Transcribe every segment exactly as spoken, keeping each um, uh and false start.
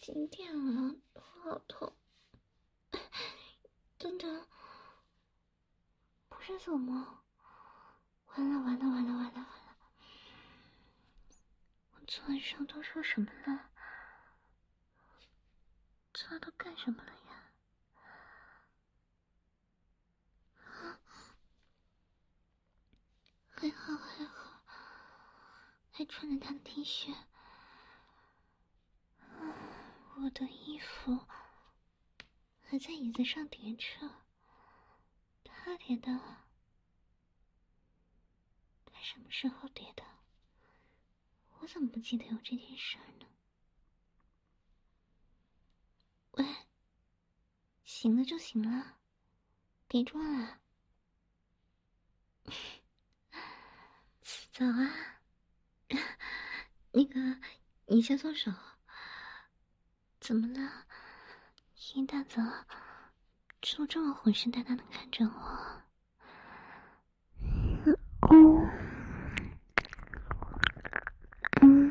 几点了？头好痛。等等，不是做梦。完了完了完了完了完了！我昨晚上都说什么了？昨晚都干什么了呀？啊，还好还好，还穿着他的 T 恤。我的衣服还在椅子上叠着，他叠的，他什么时候叠的？我怎么不记得有这件事呢？喂，醒了就行了，别装了。早啊，那个，你先松手。怎么了？一大早就这么虎视眈眈的看着我。嗯嗯。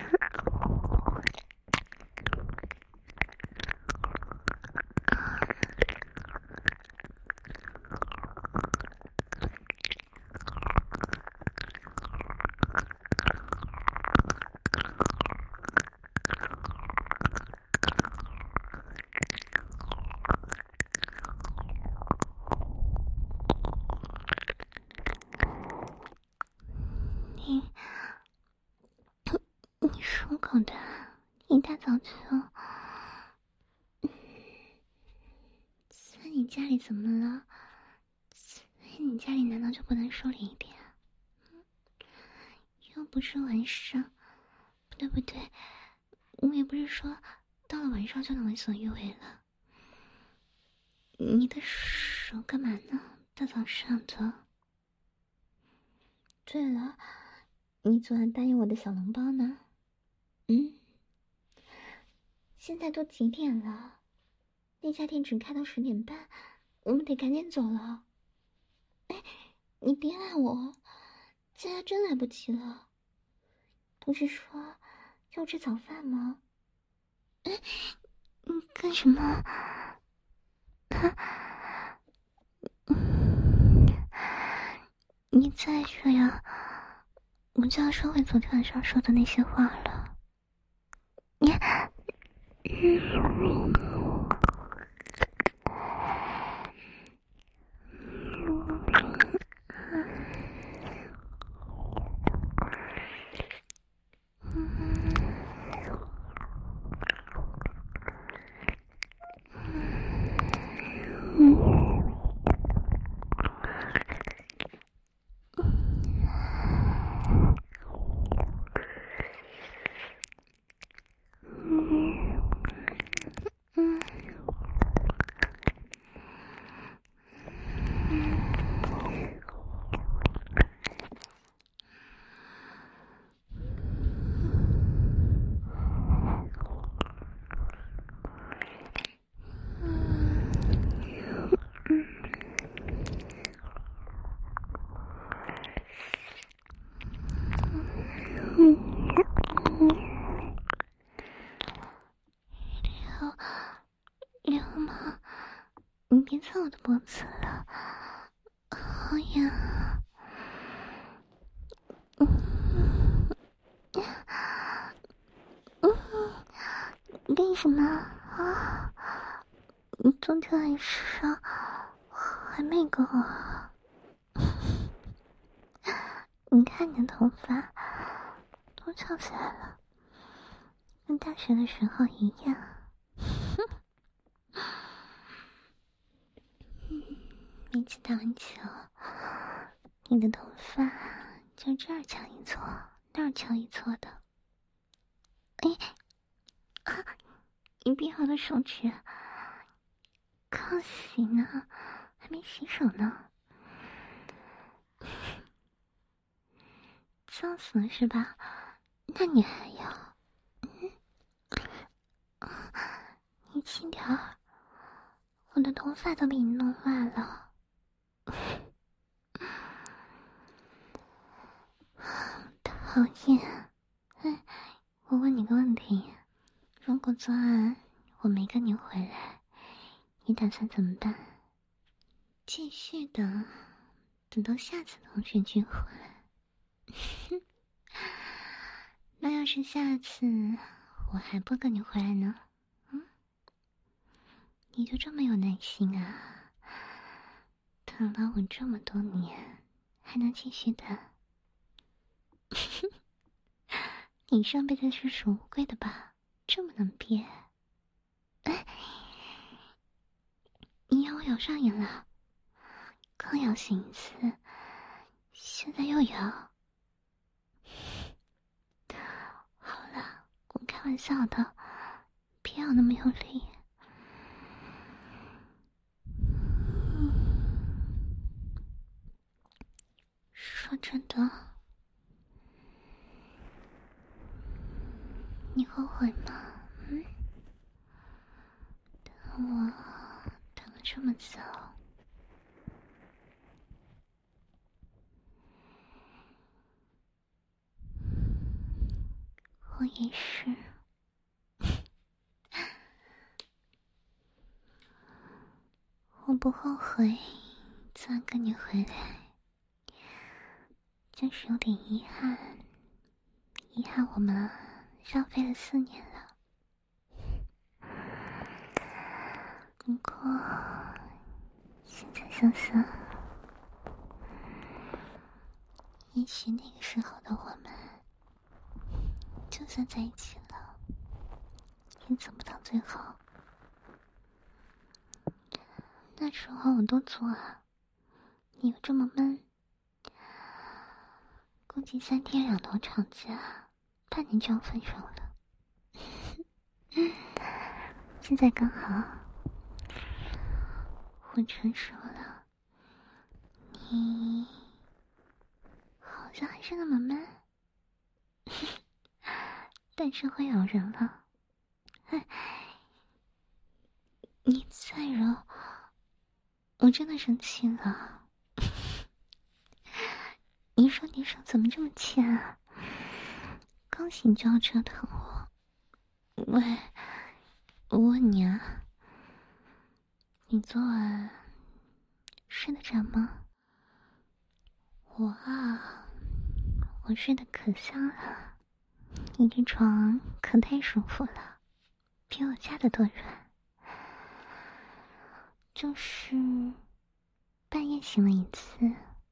你你属狗的，一大早就在你家里怎么了？在你家里难道就不能收敛一点？又不是晚上，不对不对，我也不是说到了晚上就能为所欲为了。你的手干嘛呢？大早上的。对了，你昨晚答应我的小笼包呢？嗯，现在都几点了？那家店只开到十点半，我们得赶紧走了。哎，你别赖我，现在真来不及了。不是说要吃早饭吗？哎，你干什么？啊，你再这样，我就要收回昨天晚上说的那些话了。你，嗯。流氓，你别蹭我的脖子了，好痒啊！嗯嗯，干什么啊？你昨天晚上还没够啊？你看你的头发都翘起来了，跟大学的时候一样。每次打完球，你的头发就这儿翘一撮，那儿翘一撮的。哎，啊！你闭好的手指，刚洗呢，还没洗手呢，脏死了是吧？那你还要？嗯，啊，你轻点儿，我的头发都被你弄乱了。讨厌！哎，我问你个问题， 如果昨晚我没跟你回来，你打算怎么办？继续的，等到下次同学聚会。那要是下次我还不跟你回来呢？嗯，你就这么有耐心啊？等了我这么多年，还能继续等？你上辈子是属乌龟的吧？这么能憋？哎，你咬我咬上瘾了，刚咬醒一次，现在又咬。好了，我开玩笑的，别咬那么用力。说真的，你后悔吗？嗯，等我等了这么久。我也是。我不后悔昨晚跟你回来，就是有点遗憾，遗憾我们浪费了四年了。不过现在想想，也许那个时候的我们，就算在一起了，也走不到最后。那时候我多作啊，你又这么闷，估计三天两头吵架，半年就要分手了。现在刚好，我成熟了，你好像还是那么闷，但是会咬人了。哎，你再揉，我真的生气了。你说你手怎么这么欠啊？刚醒就要折腾我。喂，我问你啊，你昨晚睡得着吗？我啊，我睡得可香了，你的床可太舒服了，比我家的都软。就是半夜醒了一次，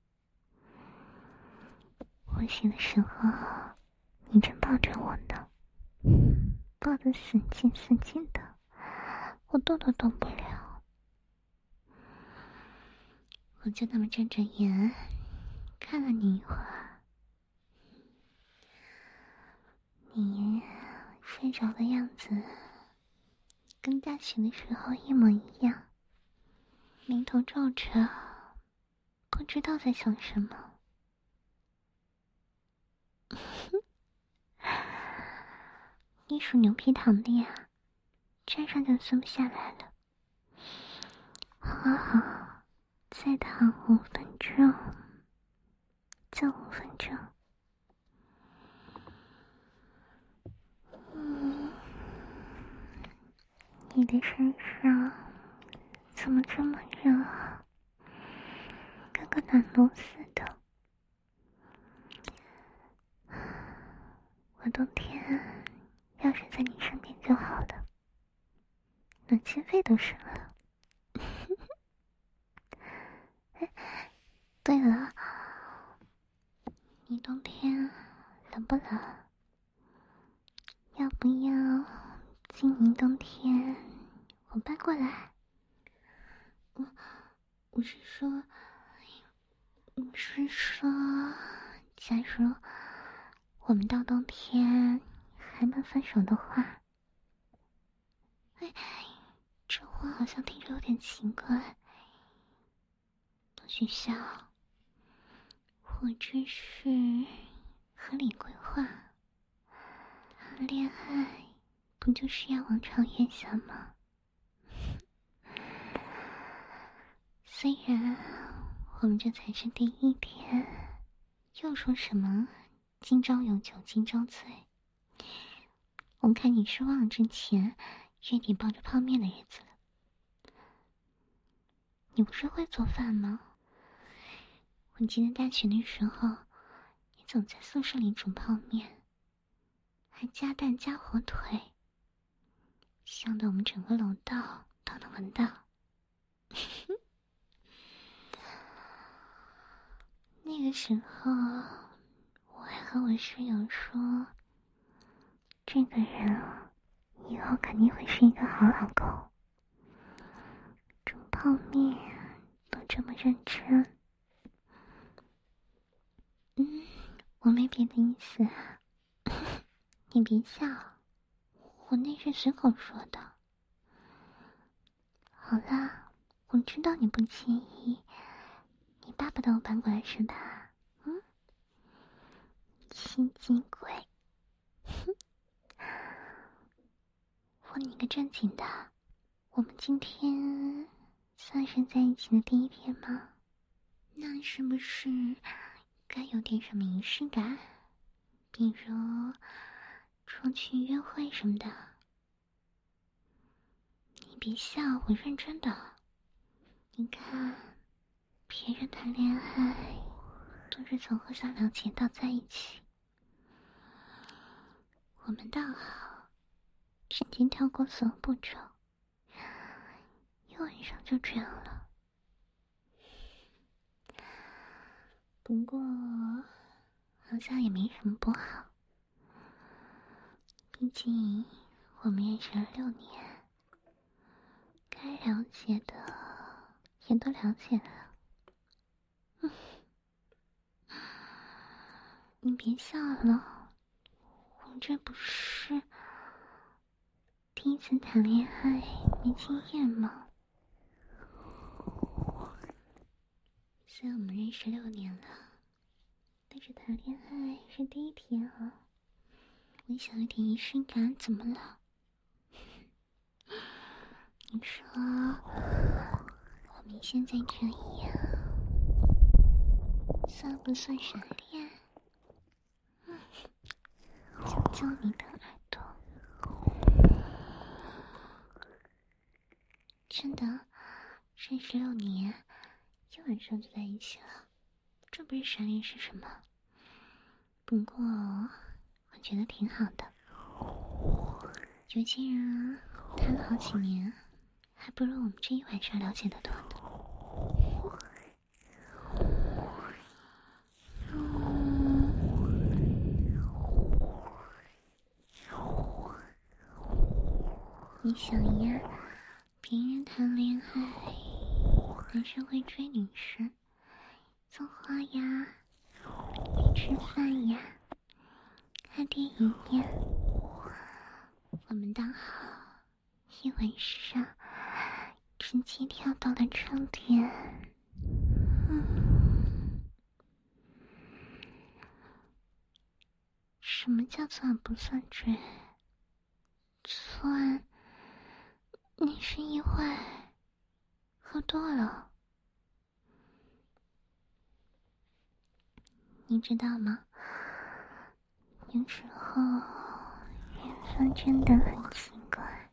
我醒的时候，你正抱着我呢，抱得死紧死紧的，我动都动不了。我就那么睁着眼看了你一会儿，你睡着的样子跟大醒的时候一模一样，眉头皱着，不知道在想什么。你属牛皮糖的呀，沾上就松不下来了。好好好，再躺五分钟，就五分钟。嗯，你的身上怎么这么热啊？跟个暖炉似的。我冬天要是在你身边就好了，暖气费都省了。对了，你冬天冷不冷？要不要今年冬天我搬过来？我我是说，我是说，假如我们到冬天还没分手的话。哎，这话好像听着有点奇怪。多许笑，我这是合理规划。恋爱不就是要往长远想吗？虽然我们这才是第一天，又说什么今朝有酒今朝醉， 我看你是忘了之前月底抱着泡面的日子了。你不是会做饭吗？我记得大学的时候，你总在宿舍里煮泡面，还加蛋加火腿，香得我们整个楼道都能闻到。那个时候，我还和我室友说，这个人以后肯定会是一个好老公，煮泡面都这么认真。嗯，我没别的意思啊，你别笑，我那是随口说的。好啦，我知道你不介意，你巴不得我搬过来是吧？嗯，心机鬼。哼，问你个正经的，我们今天算是在一起的第一天吗？那是不是该有点什么仪式感？比如出去约会什么的？你别笑，我认真的。你看，别人谈恋爱都是从互相了解到在一起，我们倒好，直接跳过所有步骤，一晚上就这样了。不过好像也没什么不好，毕竟我们认识了六年，该了解的也都了解了。嗯，你别笑了，我这不是第一次谈恋爱，没经验吗？虽然我们认识六年了，但是谈恋爱是第一天啊，我想有点仪式感，怎么了？你说我们现在这样算不算傻恋？嗯，揪揪你的耳朵。真的，认识六年，一晚上就在一起了，这不是傻恋是什么？不过我觉得挺好的，有些人谈了好几年，还不如我们这一晚上了解的多呢。你想呀，别人谈恋爱，男生会追女生，送花呀，去吃饭呀，看电影呀。我们倒好，一晚上直接跳到了终点。嗯，什么叫算不算追？算你是意外喝多了，你知道吗？有时候缘分真的很奇怪，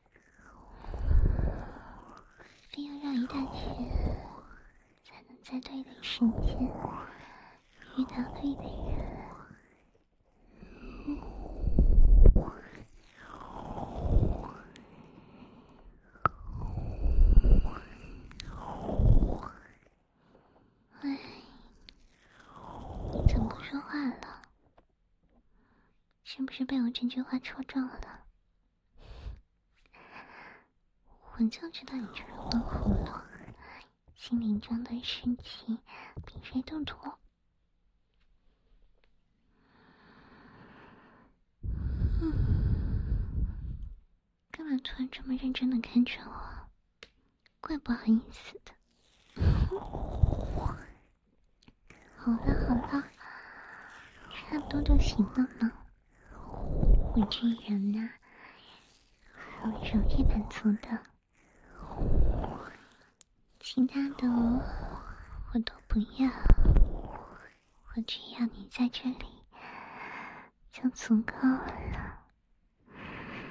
非要绕一大圈才能在对的时间遇到对的人。嗯，哎，你怎么不说话了？是不是被我这句话戳中了？我就知道你这人闷葫芦，心灵中的事情比谁都多。嗯，干嘛突然这么认真的看着我？怪不好意思的。好了好了，差不多就行了嘛。我这人呐、啊，很容易满足的，其他的我都不要，我只要你在这里就足够了。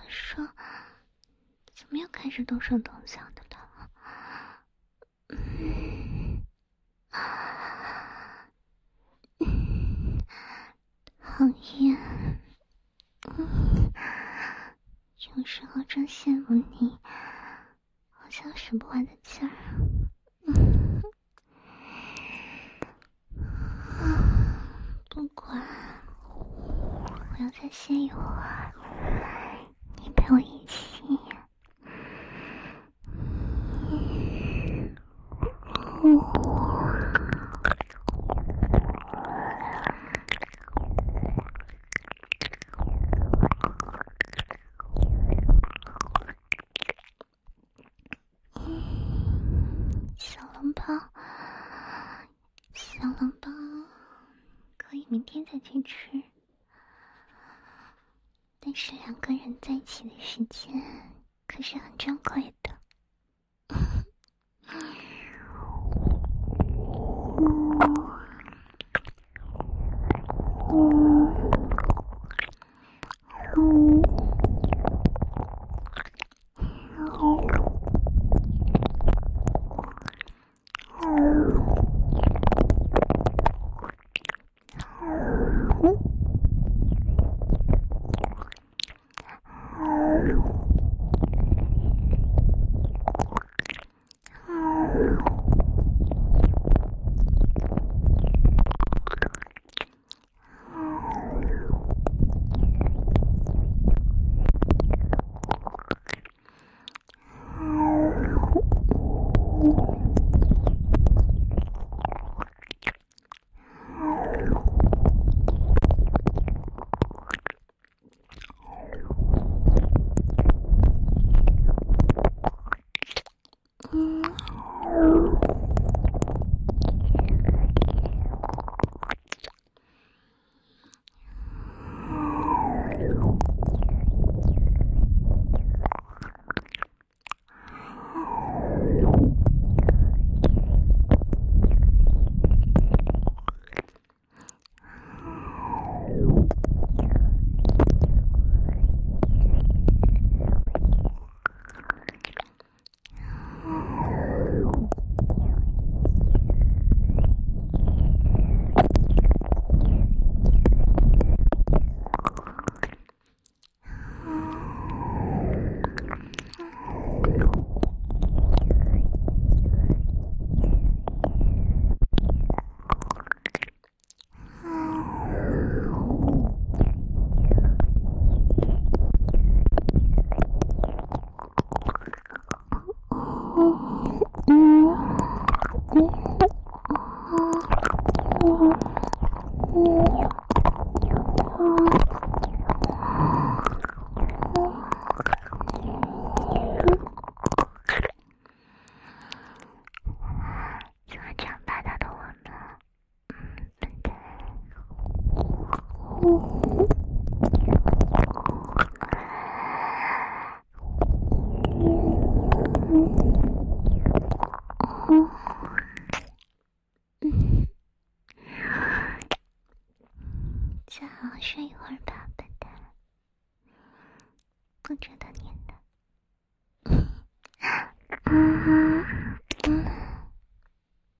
说，怎么又开始动手动脚的了？嗯，嗯，讨厌。嗯，有时候真羡慕你，好像使不完的劲儿。嗯，不管，我要再歇一会儿，你陪我一起。嗯。小笼包，小笼包，可以明天再去吃。但是两个人在一起的时间可是很珍贵的。再好好睡一会儿吧，笨蛋。我觉得你